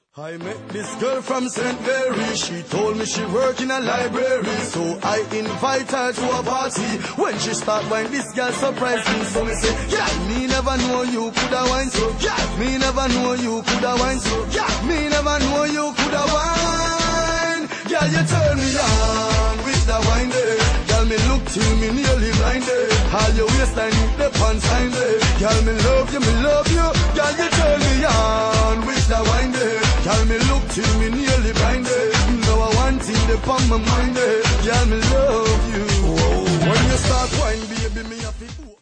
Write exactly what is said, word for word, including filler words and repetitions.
I met this girl from Saint Mary. She told me she work in a library, so I invite her to a party. When she start wine, this girl surprised me. So me say, yeah, me never know you coulda wine so. Yeah, me never know you coulda wine so. Yeah, me never know you coulda wine. Yeah, you turn me on with the wine there. Girl, me look till me nearly blinded. All your waistline with the pants sign there. Girl, me love you, me love you. Girl, you turn me on with the wine there. Girl, me look till me nearly blinded. Now I want thing upon my mind there. Girl, me love you. Whoa. When you start